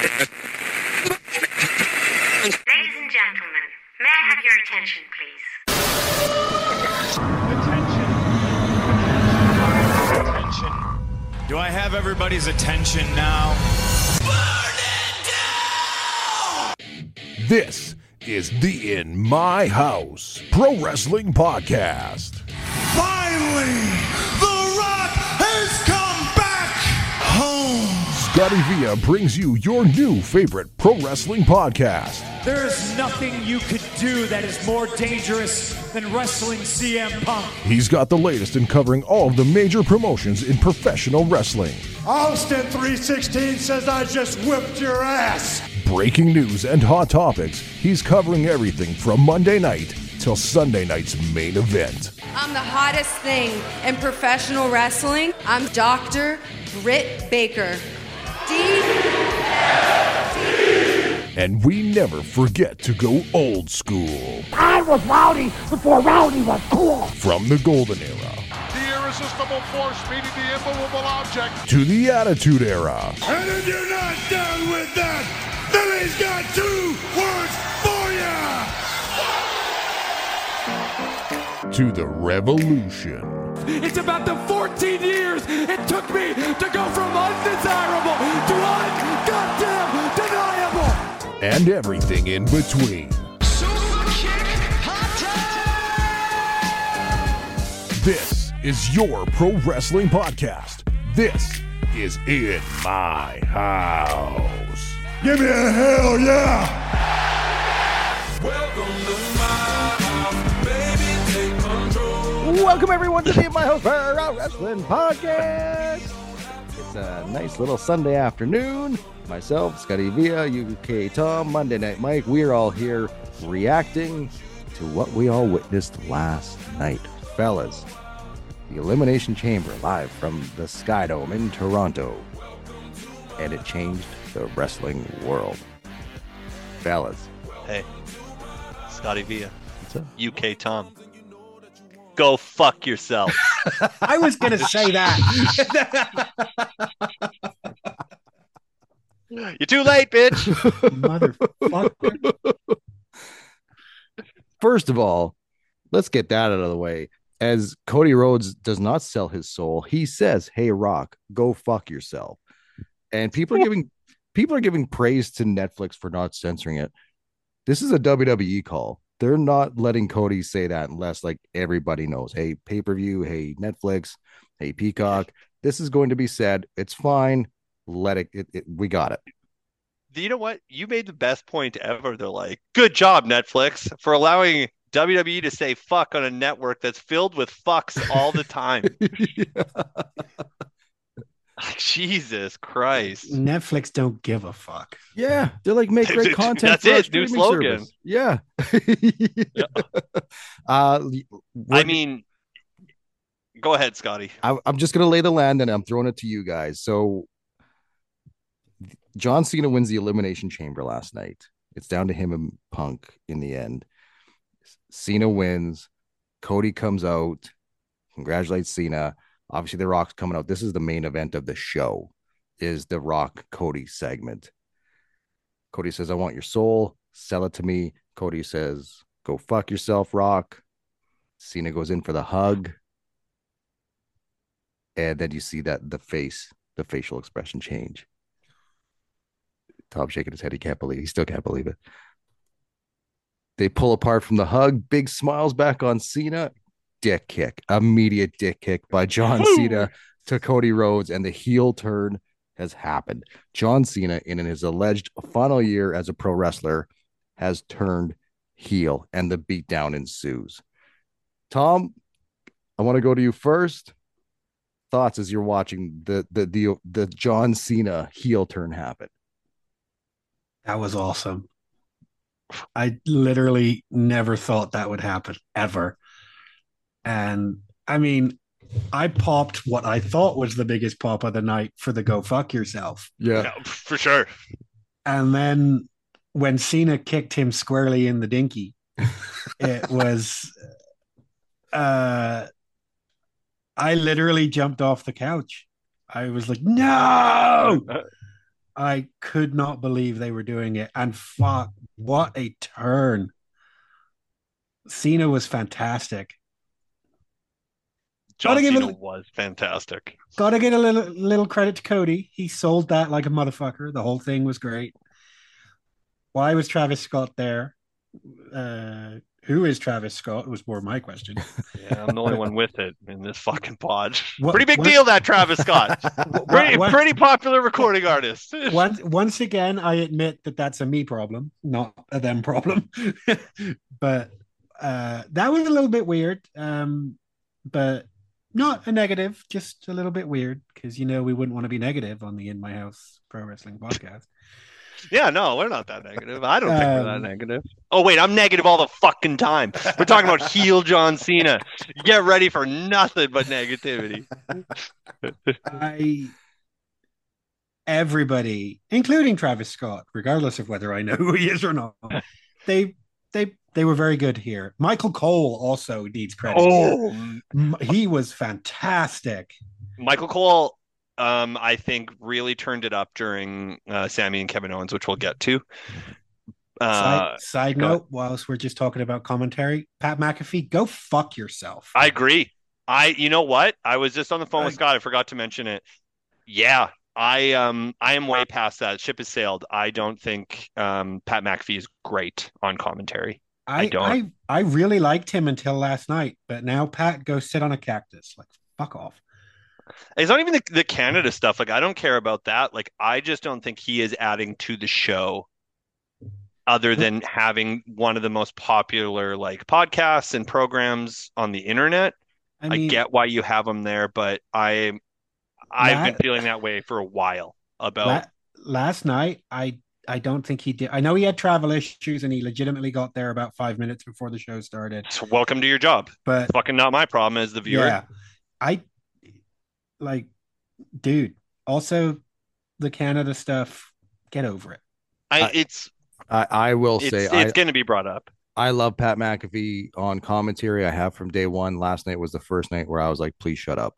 Ladies and gentlemen, may I have your attention, please? Attention. Do I have everybody's attention now? Burn it down! This is the In My House Pro Wrestling Podcast. Finally, The Rock has come back home. Scotty Villa brings you your new favorite pro wrestling podcast. There is nothing you could do that is more dangerous than wrestling CM Punk. He's got the latest in covering all of the major promotions in professional wrestling. Austin 316 says I just whipped your ass. Breaking news and hot topics, he's covering everything from Monday night till Sunday night's main event. I'm the hottest thing in professional wrestling. I'm Dr. Britt Baker. And we never forget to go old school. I was rowdy before rowdy was cool. From the golden era. The irresistible force meeting the immovable object. To the attitude era. And if you're not down with that, Billy's got 2 words for you. To the revolution. It's about the 14 years it took me to go from undesirable to un-goddamn deniable. And everything in between. Super kick, hot tag. This is your pro wrestling podcast. This is In My House. Give me a hell yeah. Welcome to my house, baby, take control. Welcome everyone to the In My House Pro Wrestling Podcast. It's a nice little Sunday afternoon. Myself, Scotty Villa, UK Tom, Monday Night Mike. We are all here reacting to what we all witnessed last night. Fellas, the Elimination Chamber live from the Sky Dome in Toronto. And it changed the wrestling world. Fellas. Hey, Scotty Villa, UK Tom. Go fuck yourself. I was going to say that. You're too late, bitch. Motherfucker. First of all, let's get that out of the way. As Cody Rhodes does not sell his soul, he says, "Hey, Rock, go fuck yourself." And people are giving praise to Netflix for not censoring it. This is a WWE call. They're not letting Cody say that unless like everybody knows. Hey, pay-per-view. Hey, Netflix. Hey, Peacock. This is going to be said. It's fine. Let it. We got it. You know what? You made the best point ever. They're like, good job, Netflix, for allowing WWE to say fuck on a network that's filled with fucks all the time. Jesus Christ. Netflix don't give a fuck. Yeah. They're like, make great content. That's it. New slogan. Service. Yeah. I mean, go ahead, Scotty. I'm just going to lay the land and I'm throwing it to you guys. So John Cena wins the Elimination Chamber last night. It's down to him and Punk in the end. Cena wins. Cody comes out, congratulates Cena. Obviously, The Rock's coming out. This is the main event of the show, is the Rock Cody segment. Cody says, "I want your soul. Sell it to me." Cody says, "Go fuck yourself, Rock." Cena goes in for the hug. And then you see that the facial expression change. Tom shaking his head. He still can't believe it. They pull apart from the hug. Big smiles back on Cena. Dick kick. Immediate dick kick by John Cena to Cody Rhodes. And the heel turn has happened. John Cena, in his alleged final year as a pro wrestler, has turned heel. And the beatdown ensues. Tom, I want to go to you first. Thoughts as you're watching the John Cena heel turn happen? That was awesome. I literally never thought that would happen ever. And I mean, I popped what I thought was the biggest pop of the night for the go fuck yourself. Yeah, for sure. And then when Cena kicked him squarely in the dinky, it was I literally jumped off the couch. I was like, no. I could not believe they were doing it. And fuck, what a turn. Cena was fantastic. John Cena was fantastic. Gotta give a little credit to Cody. He sold that like a motherfucker. The whole thing was great. Why was Travis Scott there? Who is Travis Scott? Was more my question. Yeah, I'm the only one with it in this fucking pod. Pretty big deal, that Travis Scott. Pretty popular recording artist. Once again, I admit that that's a me problem, not a them problem. But that was a little bit weird. But not a negative, just a little bit weird, because we wouldn't want to be negative on the In My House Pro Wrestling podcast. Yeah, no, we're not that negative. I don't think we're that negative. Oh, wait, I'm negative all the fucking time. We're talking about heel John Cena. Get ready for nothing but negativity. Everybody, including Travis Scott, regardless of whether I know who he is or not, they were very good here. Michael Cole also needs credit. Oh, he was fantastic. Michael Cole, I think, really turned it up during Sami and Kevin Owens, which we'll get to. Side note, whilst we're just talking about commentary, Pat McAfee, go fuck yourself. I agree. You know what? I was just on the phone with Scott. I forgot to mention it. Yeah, I am way past that. Ship has sailed. I don't think Pat McAfee is great on commentary. I don't. I really liked him until last night, but now Pat, go sit on a cactus. Like, fuck off. It's not even the Canada stuff. Like, I don't care about that. Like, I just don't think he is adding to the show other than having one of the most popular like podcasts and programs on the internet. I mean, I get why you have him there, but I've been feeling that way for a while about last night. I don't think he did. I know he had travel issues and he legitimately got there about 5 minutes before the show started. So welcome to your job. But fucking not my problem as the viewer. Yeah. Dude, also the Canada stuff, get over it. I will say it's going to be brought up. I love Pat McAfee on commentary. I have from day one. Last night was the first night where I was like, please shut up.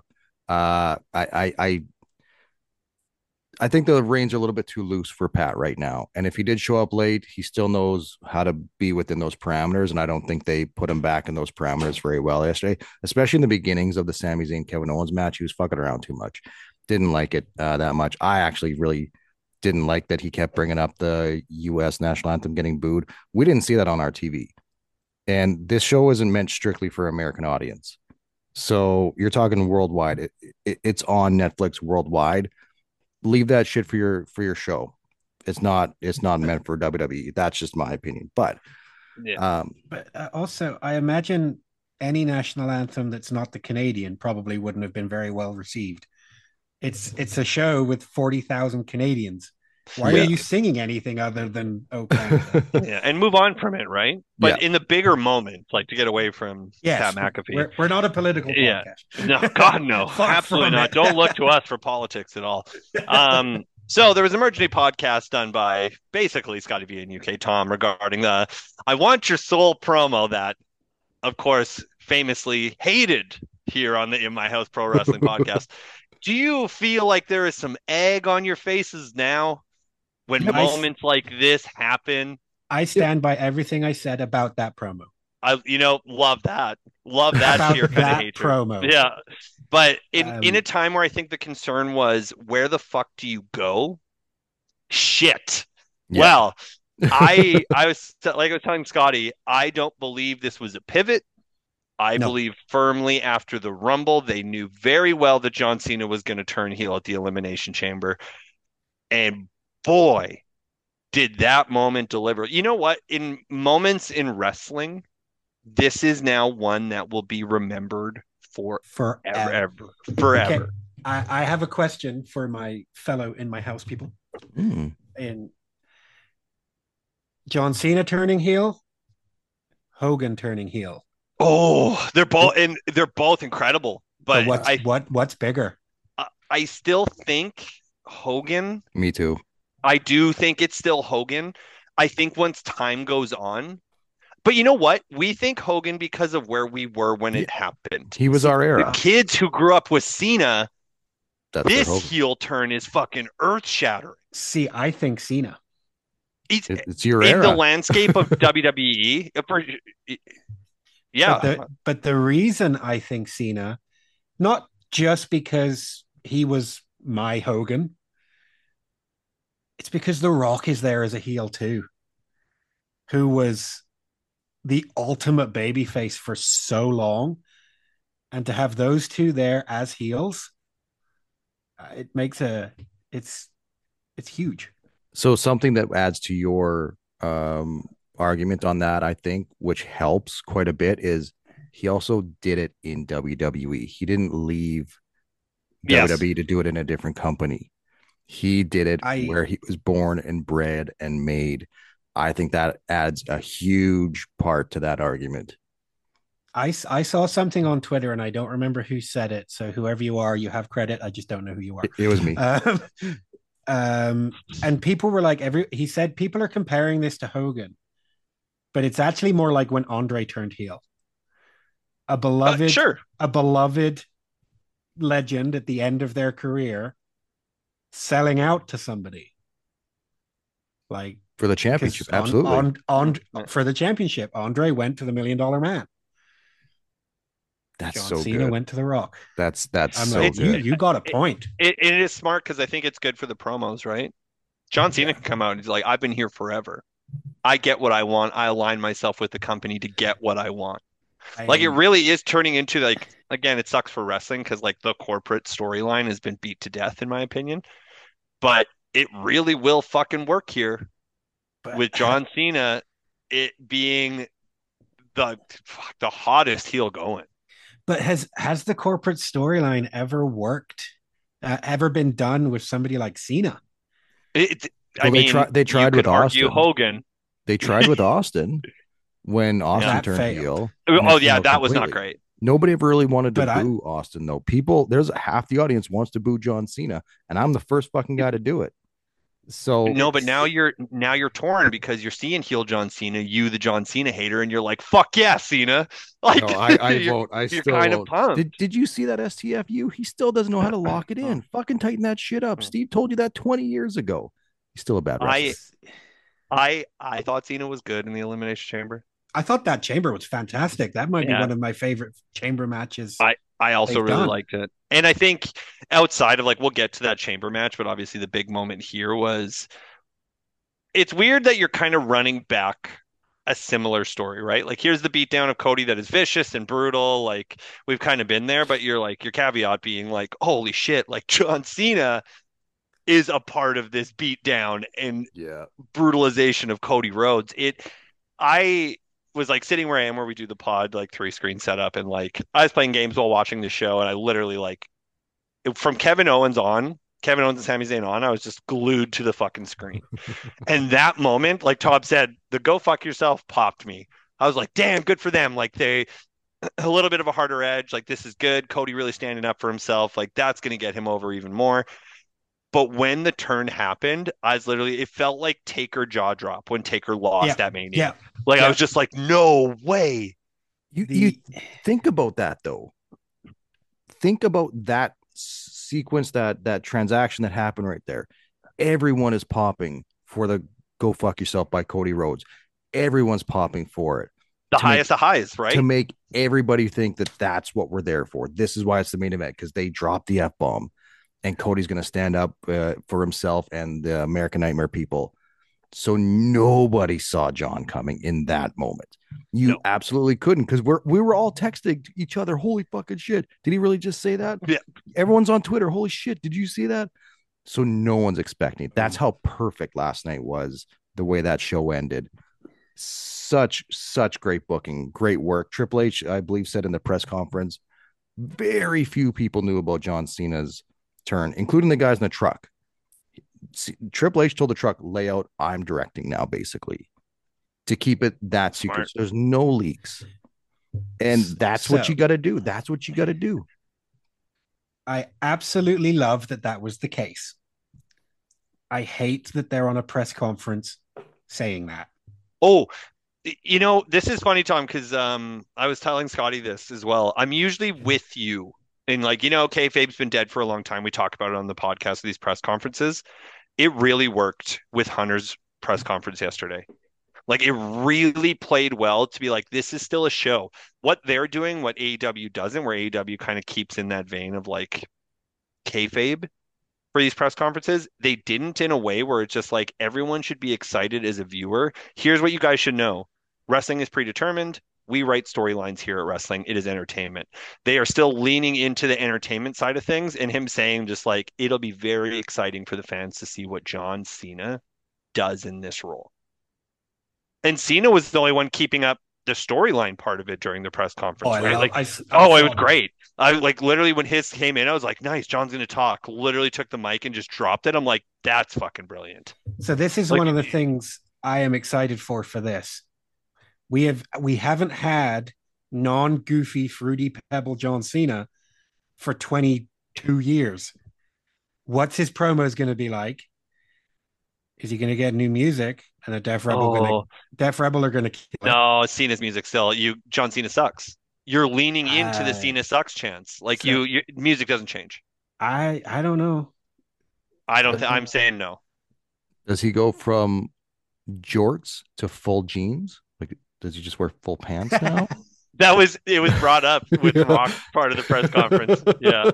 I think the reins are a little bit too loose for Pat right now. And if he did show up late, he still knows how to be within those parameters. And I don't think they put him back in those parameters very well yesterday, especially in the beginnings of the Sami Zayn Kevin Owens match. He was fucking around too much. Didn't like it that much. I actually really didn't like that he kept bringing up the U.S. national anthem getting booed. We didn't see that on our TV. And this show isn't meant strictly for American audience. So you're talking worldwide. It's on Netflix worldwide. Leave that shit for your show. It's not meant for WWE. That's just my opinion. But also, I imagine any national anthem that's not the Canadian probably wouldn't have been very well received. It's a show with 40,000 Canadians. Why are you singing anything other than "Okay"? Yeah, and move on from it, right? But in the bigger moments, like to get away from Pat McAfee. We're not a political podcast. No, God, no, absolutely not. Don't look to us for politics at all. So there was an emergency podcast done by basically Scotty V and UK Tom regarding the "I Want Your Soul" promo that, of course, famously hated here on the In My House Pro Wrestling podcast. Do you feel like there is some egg on your faces now when moments like this happen? I stand by everything I said about that promo. Love that. Love that here kind of hatred. Promo. Yeah. But in a time where I think the concern was, where the fuck do you go? Shit. Yeah. Well, I was telling Scotty, I don't believe this was a pivot. I believe firmly after the Rumble, they knew very well that John Cena was going to turn heel at the Elimination Chamber. And boy, did that moment deliver. You know what? In moments in wrestling, this is now one that will be remembered forever. Okay. I have a question for my fellow In My House people. And John Cena turning heel, Hogan turning heel. Oh, they're both incredible. But what's bigger? I still think Hogan. Me too. I do think it's still Hogan. I think once time goes on. But you know what? We think Hogan because of where we were when it happened. He was our era. The kids who grew up with Cena This heel turn is fucking earth shattering. See, I think Cena. It's your in era. The landscape of WWE. Yeah. But the reason I think Cena, not just because he was my Hogan, it's because The Rock is there as a heel too, who was the ultimate babyface for so long. And to have those two there as heels, it makes it's huge. So something that adds to your argument on that, I think, which helps quite a bit, is he also did it in WWE. He didn't leave WWE to do it in a different company. He did it where he was born and bred and made. I think that adds a huge part to that argument. I saw something on Twitter and I don't remember who said it. So whoever you are, you have credit. I just don't know who you are. It was me. And people were like, he said people are comparing this to Hogan, but it's actually more like when Andre turned heel. A beloved legend at the end of their career selling out to somebody. Like for the championship, absolutely. For the championship, Andre went to the $1 Million Man. That's John so Cena good. went to The Rock. That's I'm so like, good. You got a point. It is smart because I think it's good for the promos, right? John Cena can come out and he's like, I've been here forever. I get what I want. I align myself with the company to get what I want. Like it really is turning into like, again, it sucks for wrestling because like the corporate storyline has been beat to death in my opinion, but it really will fucking work here with John Cena, it being the hottest heel going. But has the corporate storyline ever worked, ever been done with somebody like Cena? They tried with Austin. Hogan. They tried with Austin when Austin turned heel. Oh yeah, that was not great. Nobody ever really wanted to boo Austin though. There's half the audience wants to boo John Cena, and I'm the first fucking guy to do it. So no, but now you're torn because you're seeing heel John Cena, you the John Cena hater, and you're like, "Fuck yeah, Cena!" Like, no, I won't. You're still kind of pumped. Did you see that STFU? He still doesn't know how to lock it in. Fucking tighten that shit up. Steve told you that 20 years ago. He's still a bad wrestler. I thought Cena was good in the Elimination Chamber. I thought that chamber was fantastic. That might be one of my favorite chamber matches. I also really liked it. And I think outside of we'll get to that chamber match, but obviously the big moment here was it's weird that you're kind of running back a similar story, right? Like here's the beatdown of Cody that is vicious and brutal. Like we've kind of been there, but you're like your caveat being like, holy shit, like John Cena is a part of this beatdown and brutalization of Cody Rhodes. I was like sitting where I am, where we do the pod, 3-screen setup, and I was playing games while watching the show, and I literally from Kevin Owens and Sami Zayn on, I was just glued to the fucking screen. And that moment, like Todd said, the go fuck yourself popped me. I was like, damn, good for them. Like they a little bit of a harder edge. Like this is good. Cody really standing up for himself. Like that's going to get him over even more. But when the turn happened, it felt like Taker jaw drop when Taker lost at Mania. I was just like, no way. You think about that though. Think about that sequence, that transaction that happened right there. Everyone is popping for the "Go Fuck Yourself" by Cody Rhodes. Everyone's popping for it. The highest of highs, right? To make everybody think that that's what we're there for. This is why it's the main event, because they dropped the F-bomb. And Cody's going to stand up for himself and the American Nightmare people. So nobody saw John coming in that moment. You absolutely couldn't, because we were all texting each other. Holy fucking shit. Did he really just say that? Yeah. Everyone's on Twitter. Holy shit. Did you see that? So no one's expecting it. That's how perfect last night was, the way that show ended. Such great booking. Great work. Triple H, I believe, said in the press conference, very few people knew about John Cena's turn, including the guys in the truck. Triple H told the truck, layout, I'm directing now, basically, to keep it that secret. So there's no leaks. And that's what you got to do. That's what you got to do. I absolutely love that was the case. I hate that they're on a press conference saying that. Oh, this is funny, Tom, because I was telling Scotty this as well. I'm usually with you And like, kayfabe's been dead for a long time. We talk about it on the podcast, these press conferences. It really worked with Hunter's press conference yesterday. Like, it really played well to be like, this is still a show. What they're doing, what AEW doesn't, where AEW kind of keeps in that vein of like kayfabe for these press conferences, they didn't in a way where it's just like everyone should be excited as a viewer. Here's what you guys should know. Wrestling is predetermined. We write storylines here at Wrestling. It is entertainment. They are still leaning into the entertainment side of things, and him saying just like, it'll be very exciting for the fans to see what John Cena does in this role. And Cena was the only one keeping up the storyline part of it during the press conference. It was great. I like literally when his came in, I was like, nice, John's going to talk. Literally took the mic and just dropped it. I'm like, that's fucking brilliant. So this is one of the things I am excited for this. We haven't had non-goofy, fruity pebble John Cena for 22 years. What's his promos going to be like? Is he going to get new music? And a Def Rebel are going to kill it? No, Cena's music still. John Cena sucks. You're leaning into the Cena sucks chance. Like so, music doesn't change. I don't know. I'm saying no. Does he go from jorts to full jeans? Like, does he just wear full pants now? It was brought up with the Rock part of the press conference. Yeah.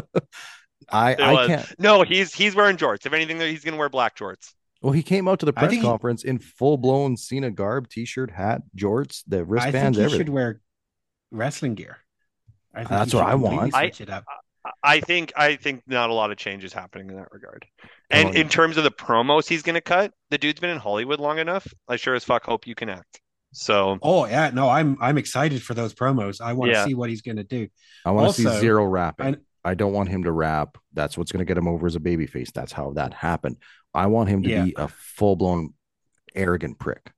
I can't. No, he's wearing jorts. If anything, he's going to wear black jorts. Well, he came out to the press conference in full-blown Cena garb, t-shirt, hat, jorts, the wristbands, everything. I think he should wear wrestling gear. That's what I want. I think not a lot of change is happening in that regard. And in terms of the promos he's going to cut, the dude's been in Hollywood long enough. I sure as fuck hope you can act. So. Oh yeah, no, I'm excited for those promos. I want to see what he's going to do. I want to see zero rapping. I don't want him to rap. That's what's going to get him over as a babyface. That's how that happened. I want him to be a full-blown arrogant prick.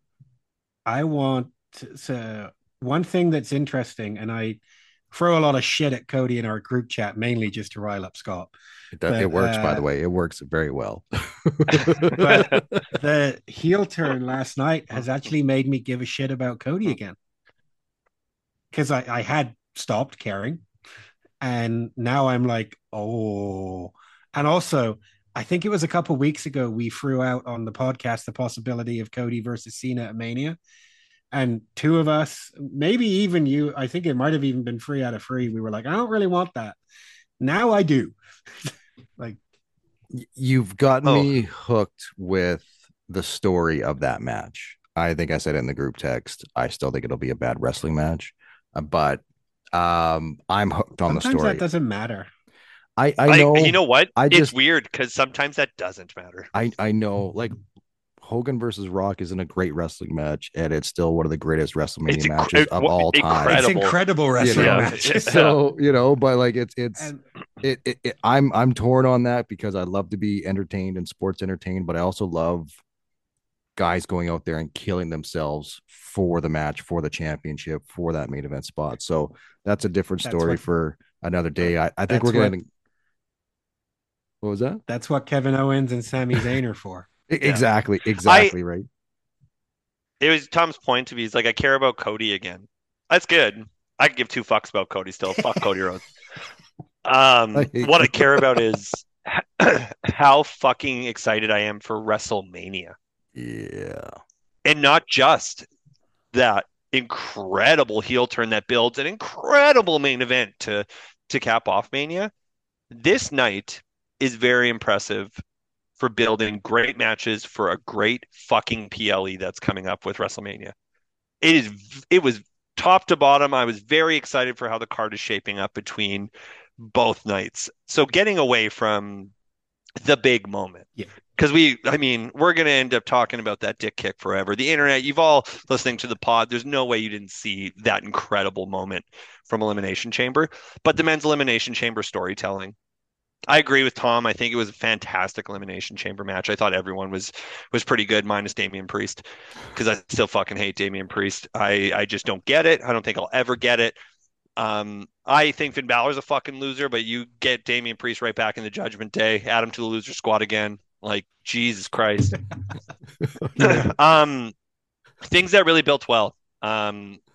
I want to, one thing that's interesting, and I throw a lot of shit at Cody in our group chat, mainly just to rile up Scott. It works, by the way. It works very well. But the heel turn last night has actually made me give a shit about Cody again. Because I had stopped caring. And now I'm like, oh. And also, I think it was a couple of weeks ago we threw out on the podcast the possibility of Cody versus Cena at Mania. And two of us, maybe even you, I think it might have even been 3 out of 3. We were like, I don't really want that. Now I do. Like, you've gotten me hooked with the story of that match. I think I said it in the group text. I still think it'll be a bad wrestling match, but I'm hooked on the story. That doesn't matter. I know. You know what? It's weird because sometimes that doesn't matter. I know. Like, Hogan versus Rock isn't a great wrestling match, and it's still one of the greatest WrestleMania matches of all time. It's incredible wrestling match. So but like I'm torn on that because I love to be entertained and sports entertained, but I also love guys going out there and killing themselves for the match, for the championship, for that main event spot. So that's a different story for another day. I think we're getting. What was that? That's what Kevin Owens and Sami Zayn are for. Exactly right. It was Tom's point to me. He's like, I care about Cody again. That's good. I could give 2 fucks about Cody still. Fuck Cody Rhodes. What I care about is how fucking excited I am for WrestleMania. Yeah. And not just that incredible heel turn that builds an incredible main event to cap off Mania. This night is very impressive for building great matches for a great fucking PLE that's coming up with WrestleMania. It was top to bottom. I was very excited for how the card is shaping up between both nights. So getting away from the big moment. Yeah. Because we're going to end up talking about that dick kick forever. The internet, you've all listening to the pod. There's no way you didn't see that incredible moment from Elimination Chamber. But the men's Elimination Chamber storytelling, I agree with Tom. I think it was a fantastic Elimination Chamber match. I thought everyone was pretty good, minus Damian Priest, because I still fucking hate Damian Priest. I just don't get it. I don't think I'll ever get it. I think Finn Balor's a fucking loser, but you get Damian Priest right back in the Judgment Day, add him to the loser squad again. Like, Jesus Christ. Things that really built well. I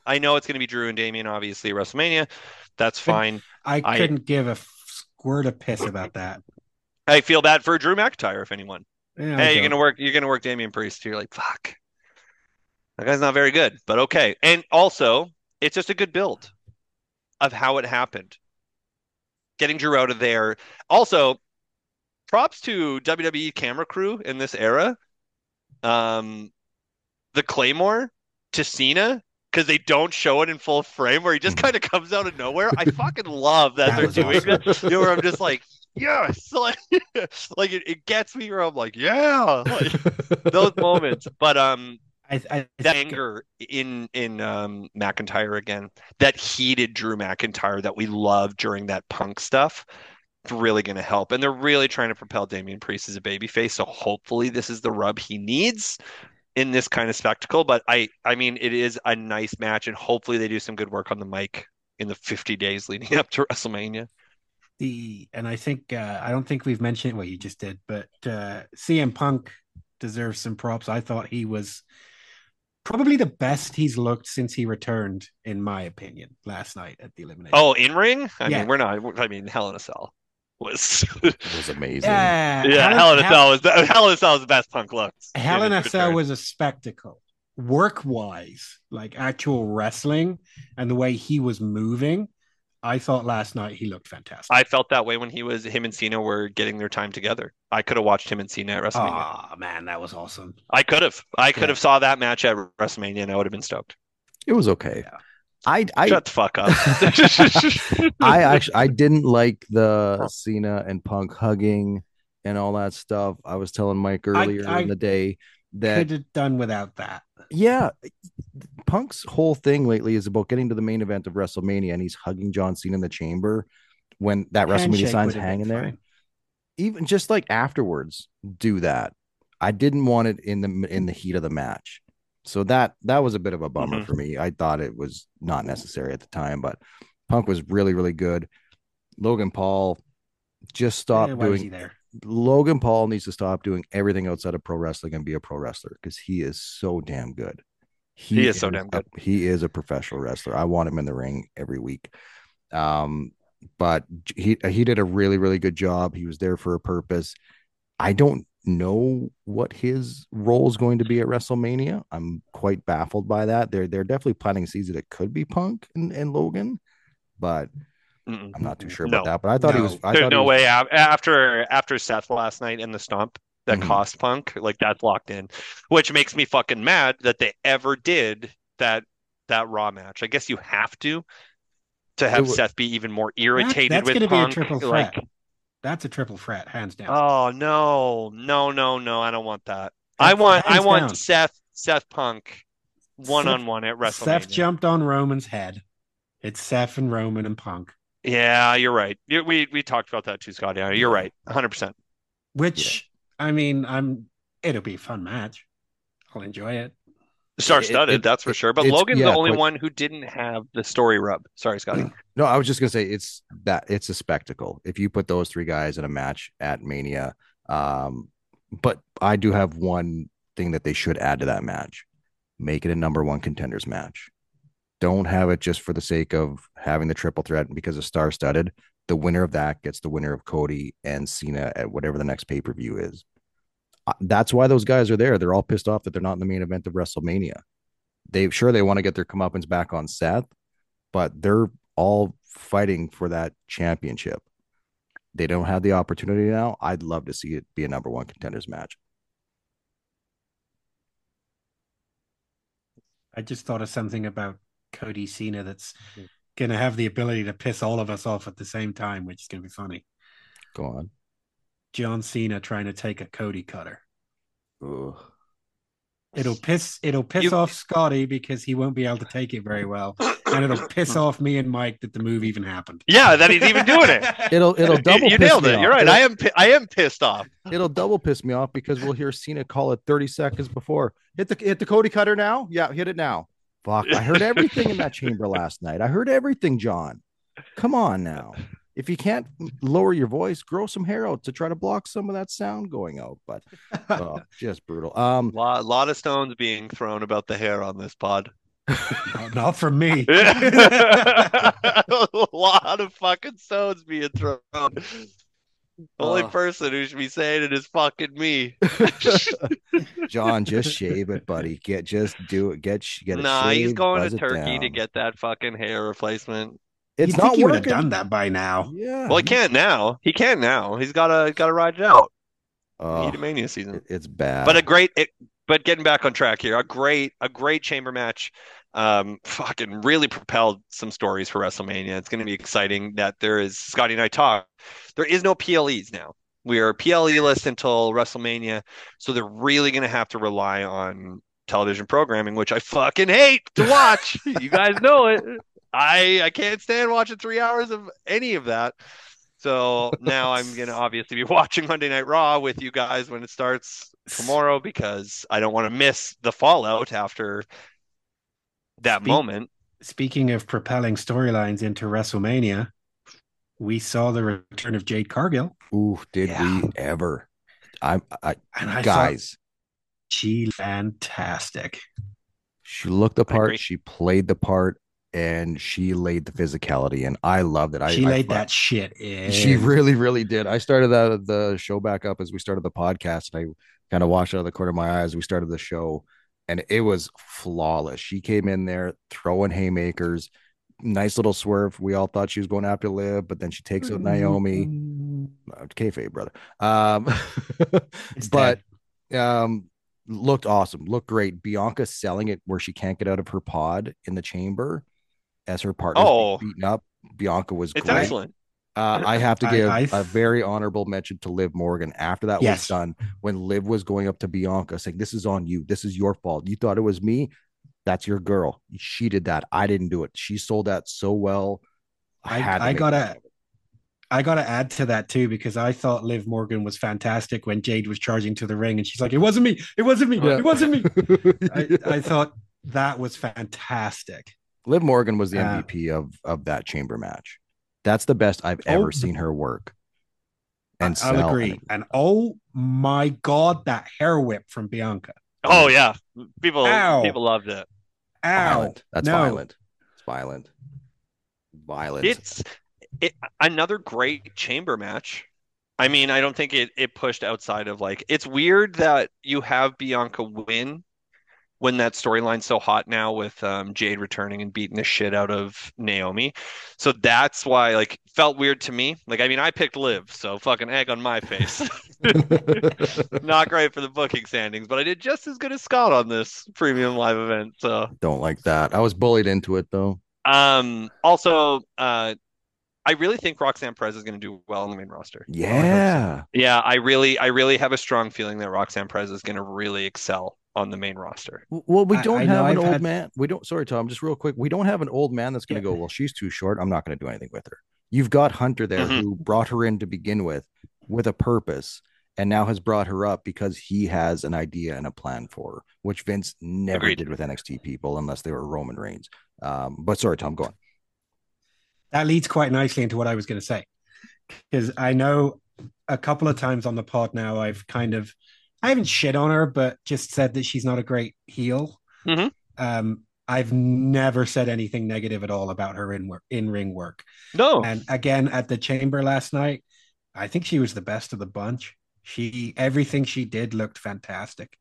I know it's going to be Drew and Damian, obviously, at WrestleMania. That's fine. I couldn't give a squirt of piss about that. I feel bad for Drew McIntyre, if anyone. Yeah, hey, you're gonna work Damian Priest. You're like, fuck. That guy's not very good, but okay. And also, it's just a good build of how it happened. Getting Drew out of there. Also, props to WWE camera crew in this era. The Claymore to Cena, because they don't show it in full frame, where he just kind of comes out of nowhere. I fucking love that they're doing awesome. That. You know, where I'm just like, yes, like it gets me where I'm like, yeah, like, those moments. But that anger in McIntyre again, that heated Drew McIntyre that we loved during that Punk stuff, it's really going to help. And they're really trying to propel Damian Priest as a babyface. So hopefully this is the rub he needs in this kind of spectacle. But I mean, it is a nice match, and hopefully they do some good work on the mic in the 50 days leading up to WrestleMania. And I think I don't think we've mentioned what you just did, but CM Punk deserves some props. I thought he was probably the best he's looked since he returned, in my opinion, last night at the Elimination. Oh, in ring? I mean, we're not. I mean, Hell in a Cell was amazing. Hell in a Cell was the best Punk looked. Hell in a Cell was a spectacle, work wise, like actual wrestling and the way he was moving. I thought last night he looked fantastic. I felt that way when him and Cena were getting their time together. I could have watched him and Cena at WrestleMania. Oh man, that was awesome. I could have saw that match at WrestleMania and I would have been stoked. It was okay. Yeah. I shut the fuck up. I didn't like the Cena and Punk hugging and all that stuff. I was telling Mike earlier in the day that could have done without that. Yeah. Punk's whole thing lately is about getting to the main event of WrestleMania, and he's hugging John Cena in the chamber when that WrestleMania sign's hanging there. Even just like afterwards, do that. I didn't want it in the heat of the match. So that was a bit of a bummer for me. I thought it was not necessary at the time, but Punk was really, really good. Logan Paul just stopped doing. Logan Paul needs to stop doing everything outside of pro wrestling and be a pro wrestler, because he is so damn good. He is so damn good. He is a professional wrestler. I want him in the ring every week. But he did a really, really good job. He was there for a purpose. I don't know what his role is going to be at WrestleMania. I'm quite baffled by that. They're definitely planting seeds that it could be Punk and Logan, but I'm not too sure about that. But I thought he was. There's no way after Seth last night and the stomp that cost Punk, like, that's locked in, which makes me fucking mad that they ever did that Raw match. I guess you have to have Seth be even more irritated with Punk. That's going to be a triple threat. That's a triple threat, hands down. Oh no! I don't want that. I want Seth Punk one-on-one at WrestleMania. Seth jumped on Roman's head. It's Seth and Roman and Punk. Yeah, you're right. We talked about that too, Scott. Yeah, you're right, 100%. Which, I mean, it'll be a fun match. I'll enjoy it. Star-studded, that's for sure. But Logan's the only one who didn't have the story rub. Sorry, Scotty. No, I was just gonna say it's a spectacle if you put those three guys in a match at Mania. But I do have one thing that they should add to that match: make it a number one contenders match. Don't have it just for the sake of having the triple threat because of star-studded. The winner of that gets the winner of Cody and Cena at whatever the next pay-per-view is. That's why those guys are there. They're all pissed off that they're not in the main event of WrestleMania. They want to get their comeuppance back on Seth, but they're all fighting for that championship. They don't have the opportunity now. I'd love to see it be a number one contenders match. I just thought of something about Cody Cena that's going to have the ability to piss all of us off at the same time, which is going to be funny. Go on. John Cena trying to take a Cody cutter. Ugh. It'll piss off Scotty because he won't be able to take it very well, and it'll piss off me and Mike that the move even happened. Yeah, that he's even doing it. It'll double. You nailed it. You're right. I am pissed off. It'll double piss me off because we'll hear Cena call it 30 seconds before. Hit the Cody cutter now. Yeah, hit it now. Fuck! I heard everything in that chamber last night. I heard everything, John. Come on now. If you can't lower your voice, grow some hair out to try to block some of that sound going out. But just brutal. Lot of stones being thrown about the hair on this pod. Not from me. A lot of fucking stones being thrown. The only person who should be saying it is fucking me. John, just shave it, buddy. Just do it. Get it. Nah, shaved, he's going buzz to it Turkey to down. get that fucking hair replacement. It's You'd not think he would have working. done that by now. Yeah. Well, he can't now. He can now. He's gotta ride it out. Oh, Mania season. it's bad. But getting back on track here, a great chamber match. Fucking really propelled some stories for WrestleMania. It's going to be exciting that Scotty and I talk. There is no PLEs now. We are PLE list until WrestleMania, so they're really going to have to rely on television programming, which I fucking hate to watch. You guys know it. I can't stand watching 3 hours of any of that. So now I'm going to obviously be watching Monday Night Raw with you guys when it starts tomorrow because I don't want to miss the fallout after that moment. Speaking of propelling storylines into WrestleMania, we saw the return of Jade Cargill. Ooh, did we ever? I guys, she fantastic. She looked the part, she played the part, and she laid the physicality, and I loved it. She laid that shit in. She really, really did. I started the show back up as we started the podcast, and I kind of watched out of the corner of my eye as we started the show, and it was flawless. She came in there throwing haymakers, nice little swerve. We all thought she was going after Liv, but then she takes out Naomi. Kayfabe, brother. But looked awesome, looked great. Bianca selling it where she can't get out of her pod in the chamber as her partner beaten up. Bianca was great. Excellent. I have to give a very honorable mention to Liv Morgan after that was done, when Liv was going up to Bianca saying, "This is on you. This is your fault. You thought it was me. That's your girl. She did that. I didn't do it." She sold that so well. I gotta add to that too, because I thought Liv Morgan was fantastic when Jade was charging to the ring and she's like, "It wasn't me. It wasn't me. Yeah. It wasn't me." I thought that was fantastic. Liv Morgan was the MVP of that chamber match. That's the best I've ever seen her work. And I'll agree. And oh my God, that hair whip from Bianca. Oh yeah, people loved it. Violent. That's violent. It's violent. It's another great chamber match. I mean, I don't think it pushed outside of it's weird that you have Bianca win when that storyline's so hot now with Jade returning and beating the shit out of Naomi. So that's why felt weird to me. I mean, I picked Liv, so fucking egg on my face. Not great for the booking standings, but I did just as good as Scott on this premium live event. So don't like that. I was bullied into it though. Also, I really think Roxanne Perez is going to do well on the main roster. Yeah. Yeah, I really have a strong feeling that Roxanne Perez is going to really excel on the main roster. Well, we don't have an old man. We don't. Sorry, Tom. Just real quick, we don't have an old man that's going to go, "Well, she's too short. I'm not going to do anything with her." You've got Hunter there who brought her in to begin with a purpose, and now has brought her up because he has an idea and a plan for her, which Vince never did with NXT people unless they were Roman Reigns. But sorry, Tom, go on. That leads quite nicely into what I was going to say, because I know a couple of times on the pod now I haven't shit on her, but just said that she's not a great heel. I've never said anything negative at all about her in-ring work. No. And again, at the chamber last night, I think she was the best of the bunch. Everything she did looked fantastic.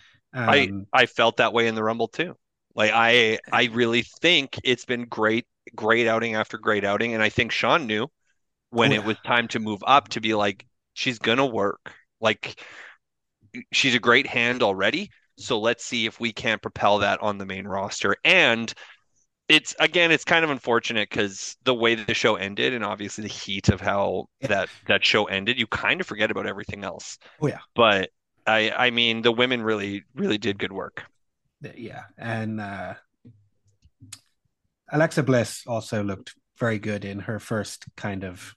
I felt that way in the Rumble too. I really think it's been great outing after great outing. And I think Sean knew when it was time to move up to be she's going to work. She's a great hand already. So let's see if we can't propel that on the main roster. And it's kind of unfortunate because the way that the show ended and obviously the heat of how that show ended, you kind of forget about everything else. Oh yeah. But I mean, the women really, really did good work. Yeah. And Alexa Bliss also looked very good in her first kind of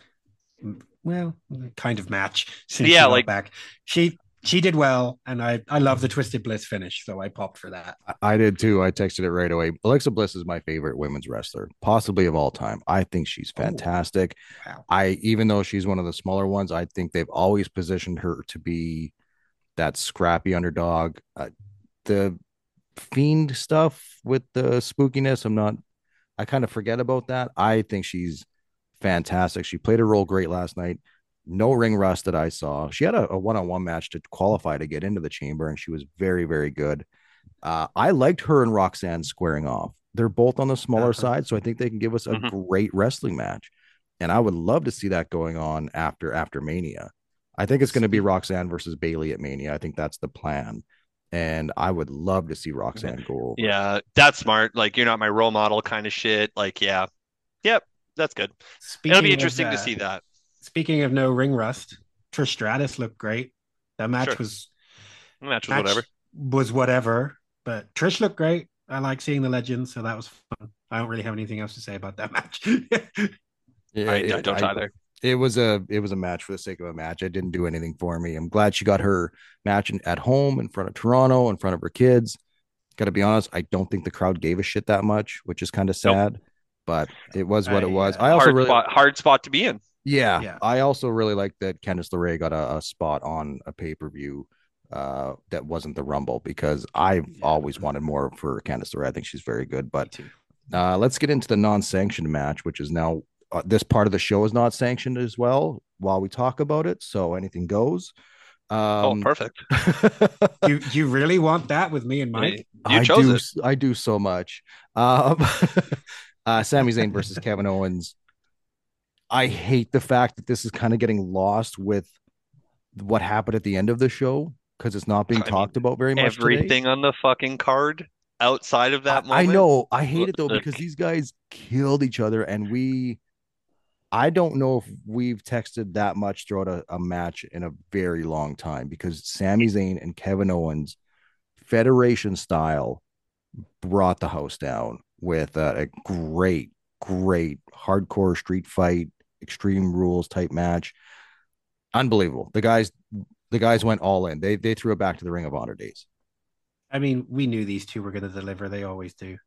match since she went back. She did well, and I love the Twisted Bliss finish, so I popped for that. I did too. I texted it right away. Alexa Bliss is my favorite women's wrestler, possibly of all time. I think she's fantastic. Wow. Even though she's one of the smaller ones, I think they've always positioned her to be that scrappy underdog. Fiend stuff with the spookiness. I kind of forget about that. I think she's fantastic. She played her role great last night. No ring rust that I saw. She had a one-on-one match to qualify to get into the chamber, and she was very, very good. I liked her and Roxanne squaring off. They're both on the smaller side, so I think they can give us a great wrestling match. And I would love to see that going on after Mania. I think it's going to be Roxanne versus Bailey at Mania. I think that's the plan. And I would love to see Roxanne go over. Yeah, that's smart. Like, you're not my role model kind of shit. Like, yeah. Yep, that's good. It'll be interesting to see that. Speaking of no ring rust, Trish Stratus looked great. That match was whatever, but Trish looked great. I like seeing the legends, so that was fun. I don't really have anything else to say about that match. I don't either. It was a match for the sake of a match. It didn't do anything for me. I'm glad she got her match at home in front of Toronto, in front of her kids. Got to be honest, I don't think the crowd gave a shit that much, which is kind of sad. But it was what it was. I also hard spot to be in. Yeah. I also really like that Candice LeRae got a spot on a pay-per-view that wasn't the Rumble, because I've always wanted more for Candice LeRae. I think she's very good. But let's get into the non-sanctioned match, which is now this part of the show is not sanctioned as well while we talk about it. So anything goes. Perfect. you really want that with me and Mike? I do so much. Sami Zayn versus Kevin Owens. I hate the fact that this is kind of getting lost with what happened at the end of the show, because it's not being talked about very much. Everything today. On the fucking card outside of that moment. I know. I hate it though, because these guys killed each other, and I don't know if we've texted that much throughout a match in a very long time, because Sami Zayn and Kevin Owens, Federation style, brought the house down with a great hardcore street fight, Extreme Rules type match. Unbelievable. The guys went all in. They threw it back to the Ring of Honor days. I mean, we knew these two were going to deliver. They always do.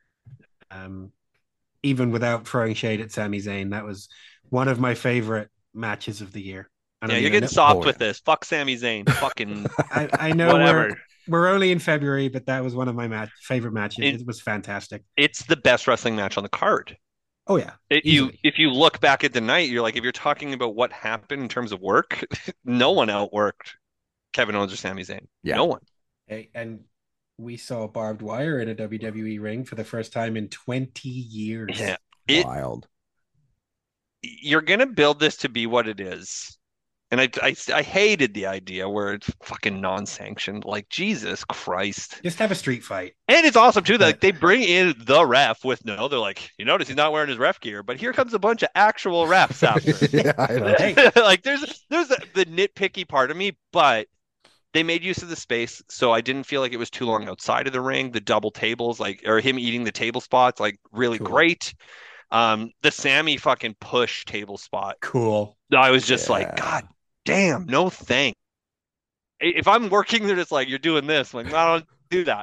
Even without throwing shade at Sami Zayn, that was one of my favorite matches of the year. You're getting soft with this. Fuck Sami Zayn. Fucking I know whatever. We're only in February, but that was one of my favorite matches. It was fantastic. It's the best wrestling match on the card. Oh yeah. If you look back at the night, you're like, if you're talking about what happened in terms of work, no one outworked Kevin Owens or Sami Zayn. Yeah. No one. Hey, and we saw barbed wire in a WWE ring for the first time in 20 years. Yeah. Wild. You're gonna build this to be what it is. And I hated the idea where it's fucking non-sanctioned. Like, Jesus Christ. Just have a street fight. And it's awesome, too, that they bring in the ref they're like, you notice he's not wearing his ref gear, but here comes a bunch of actual refs after. Yeah, I know. Like, there's the nitpicky part of me, but they made use of the space, so I didn't feel like it was too long outside of the ring. The double tables, or him eating the table spots, really great. The Sammy fucking push table spot. Cool. I was just like, God damn, no thanks. If I'm working, they're just like, you're doing this. I'm like, I don't do that.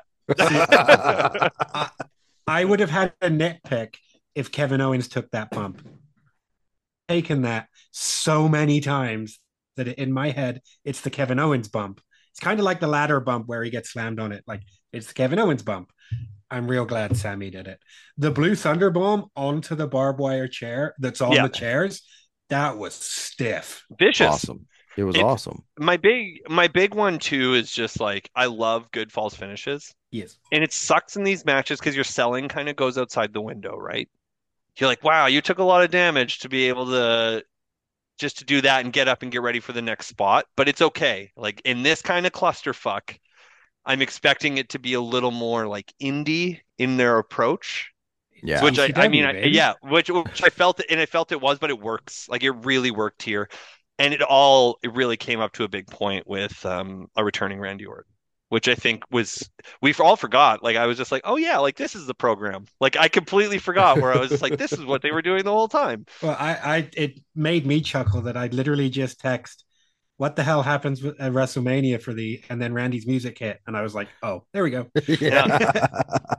I would have had a nitpick if Kevin Owens took that bump. Taken that so many times that in my head, it's the Kevin Owens bump. It's kind of like the ladder bump where he gets slammed on it. Like, it's the Kevin Owens bump. I'm real glad Sammy did it. The Blue Thunder Bomb onto the barbed wire chair that's on the chairs, that was stiff. Vicious. Awesome. It was awesome. My big one too is just like, I love good false finishes. Yes. And it sucks in these matches because your selling kind of goes outside the window, right? You're like, wow, you took a lot of damage to be able to just to do that and get up and get ready for the next spot. But it's okay. Like, in this kind of clusterfuck, I'm expecting it to be a little more like indie in their approach. Yeah. Which which I felt it, and I felt it was, but it works. Like, it really worked here. And it really came up to a big point with a returning Randy Orton, which I think we've all forgot. Like, I was just like, oh yeah, like, this is the program. Like, I completely forgot where I was just like, this is what they were doing the whole time. Well, it made me chuckle that I literally just text, what the hell happens at WrestleMania and then Randy's music hit. And I was like, oh, there we go. Yeah.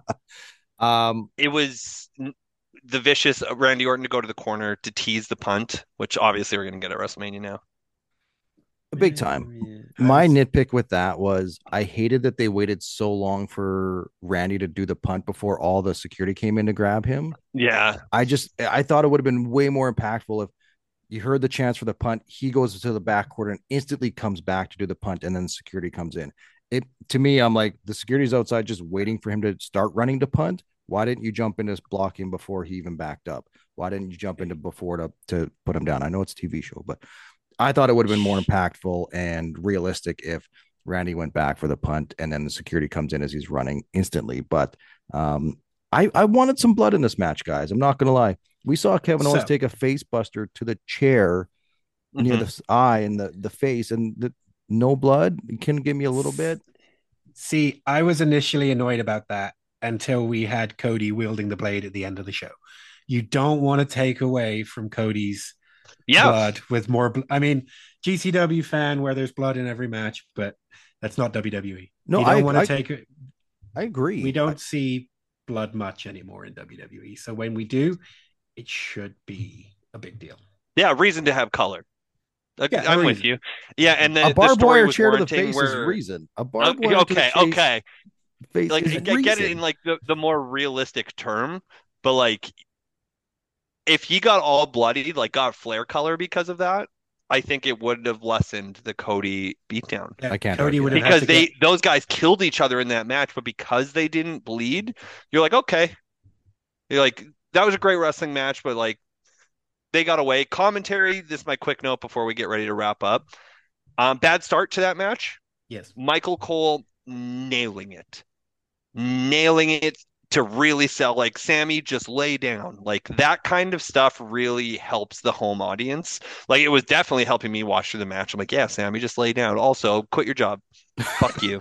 It was the vicious Randy Orton to go to the corner to tease the punt, which obviously we're going to get at WrestleMania now. Big time. My nitpick with that was I hated that they waited so long for Randy to do the punt before all the security came in to grab him. Yeah. I thought it would have been way more impactful if you heard the chance for the punt, he goes to the back quarter and instantly comes back to do the punt, and then security comes in. To me, I'm like, the security's outside just waiting for him to start running to punt. Why didn't you jump into blocking before he even backed up? Why didn't you jump into before to put him down? I know it's a TV show, but I thought it would have been more impactful and realistic if Randy went back for the punt and then the security comes in as he's running instantly. But I wanted some blood in this match, guys. I'm not going to lie. We saw Kevin Owens take a face buster to the chair near the eye and the face, and no blood. You can give me a little bit. See, I was initially annoyed about that until we had Cody wielding the blade at the end of the show. You don't want to take away from Cody's blood with more. I mean, GCW fan where there's blood in every match, but that's not WWE. No, you don't want to take it. I agree. We don't see blood much anymore in WWE. So when we do, it should be a big deal. Yeah, reason to have color. I'm with you. Yeah, and then a barbed wire chair to the face is reason. A barbed wire to the face. Okay. Face like I get it in like the more realistic term, but like if he got all bloodied, like got flare color because of that, I think it would have lessened the Cody beatdown. Yeah, I can't Cody would have because those guys killed each other in that match, but because they didn't bleed, you're like, okay. You're like, that was a great wrestling match, but like they got away. Commentary, this is my quick note before we get ready to wrap up. Bad start to that match. Yes. Michael Cole nailing it to really sell, like, Sammy, just lay down. Like, that kind of stuff really helps the home audience. Like, it was definitely helping me watch through the match. I'm like, yeah, Sammy, just lay down. Also, quit your job. Fuck you.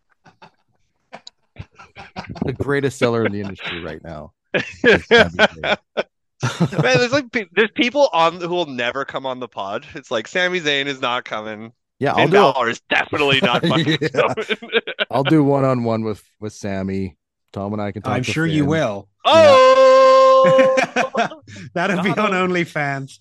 The greatest seller in the industry right now. Man, there's people who will never come on the pod. It's like Sami Zayn is not coming. Yeah, Finn Balor is definitely not fucking coming. I'll do one-on-one with Sammy. Tom and I can talk. I'm sure Finn. you will. Oh, that'll be on OnlyFans.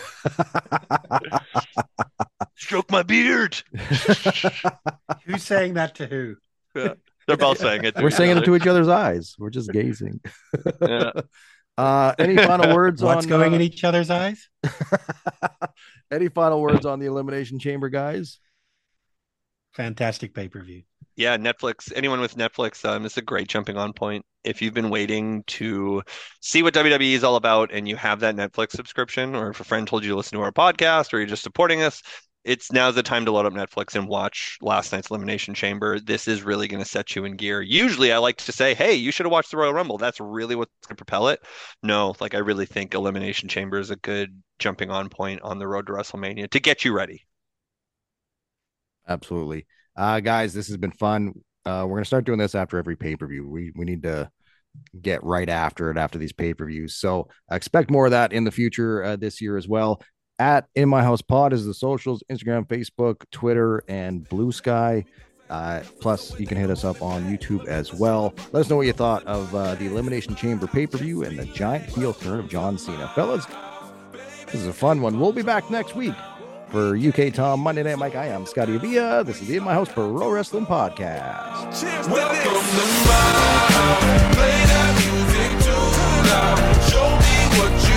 Stroke my beard. Who's saying that to who? Yeah, they're both saying it. We're saying it to each other's eyes. We're just gazing. Yeah. Any final words What's going in each other's eyes? Any final words on the Elimination Chamber, guys? Fantastic pay-per-view. Yeah, Netflix. Anyone with Netflix, this is a great jumping on point. If you've been waiting to see what WWE is all about and you have that Netflix subscription, or if a friend told you to listen to our podcast, or you're just supporting us, now's the time to load up Netflix and watch last night's Elimination Chamber. This is really going to set you in gear. Usually I like to say, hey, you should have watched the Royal Rumble. That's really what's going to propel it. No, like, I really think Elimination Chamber is a good jumping on point on the road to WrestleMania to get you ready. Absolutely. Guys, this has been fun. We're going to start doing this after every pay-per-view. We need to get right after it after these pay-per-views. So I expect more of that in the future this year as well. At In My House Pod is the socials: Instagram, Facebook, Twitter, and Blue Sky. Plus, you can hit us up on YouTube as well. Let us know what you thought of the Elimination Chamber pay-per-view and the giant heel turn of John Cena. Fellas, this is a fun one. We'll be back next week. For UK Tom, Monday Night Mike, I am Scotty Avia. This is the In My House Pro Wrestling Podcast. Welcome to my house. Play that music too loud. Show me what you